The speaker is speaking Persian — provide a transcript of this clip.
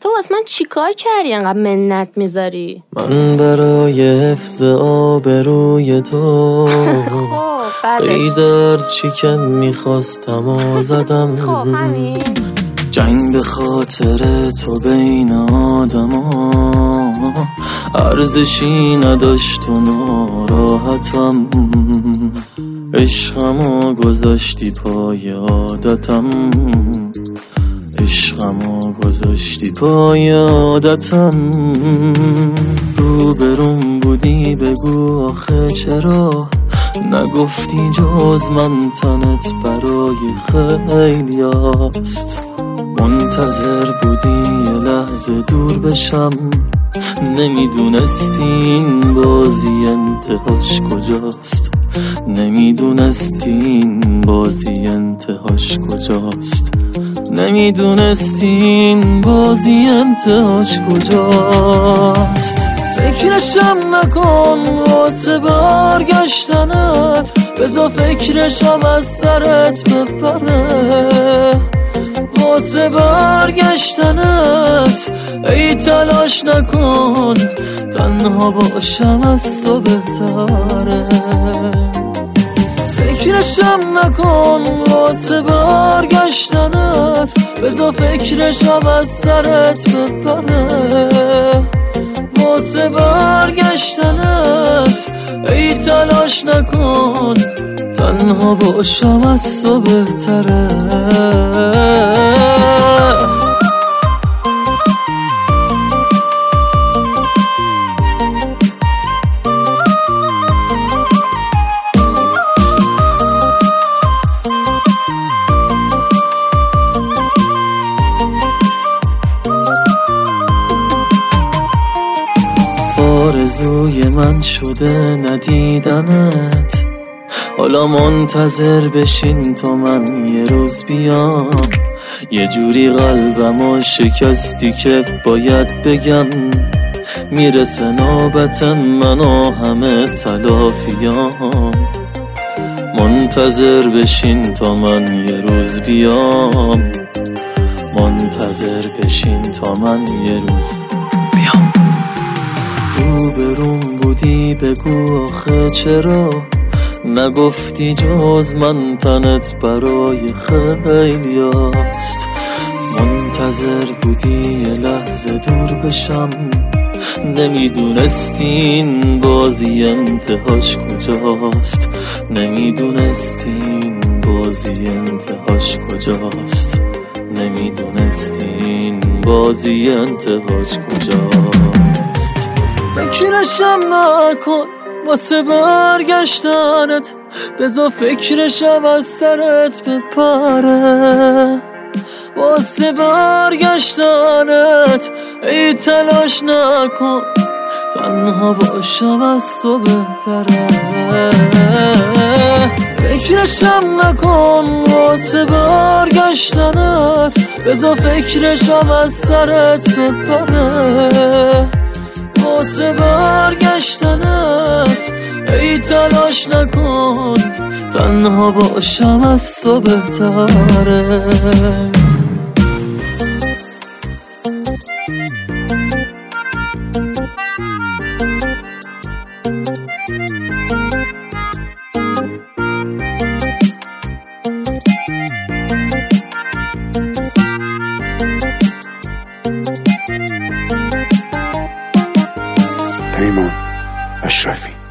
تو واسه من چیکار کردی انقدر منت میذاری؟ من برای حفظ آبروی تو قیدر چیکن میخواستم و زدم. جنگ به خاطر تو بین آدما ارزشی نداشت و ناراحتم. عشقمو گذاشتی پای عادتم، عشقمو گذاشتی پای عادتم. روبروم بودی بگو آخه چرا نگفتی جز من تنت برای خیلی هست. منتظر بودی یه لحظه دور بشم، نمیدونستی این بازی انتهاش کجاست، نمیدونستی این بازی انتهاش کجاست، نمیدونستی این بازی انتهاش کجاست. فکرشم نکن واسه برگشتنت، بذار فکرشم از سرت بپره. واسه برگشتنت ای تلاش نکن، تنها باشم از تو بهتره. فکرشم نکن واسه برگشتنت، بذار فکرشم از سرت بپره. واسه برگشتنت ای تلاش نکن، تنها باشم از تو بهتره. آرزوی من شده ندیدنت، حالا منتظر بشین تا من یه روز بیام. یه جوری قلبمو شکستی که باید بگم، میرسه نوبت من و همه تلافیام. منتظر بشین تا من یه روز بیام، منتظر بشین تا من یه روز بیام. روبروم بودی بگو آخه چرا نگفتی جز من تنت برای خیلی هست. منتظر بودی یه لحظه دور بشم، نمیدونستی این بازی انتهاش کجاست، نمیدونستی این بازی انتهاش کجاست، نمیدونستی این بازی انتهاش کجاست. فکرشم نکن واسه برگشتنت، بذار فکرشم از سرت بپره. واسه برگشتنت ای تلاش نکن، تنها باشم از تو بهتره. فکرشم نکن واسه برگشتنت، بذار فکرشم از سرت بپره. واسه برگشتنت ای تلاش نکن، تنها باشم از تو بهتره. پیمان اشرفی.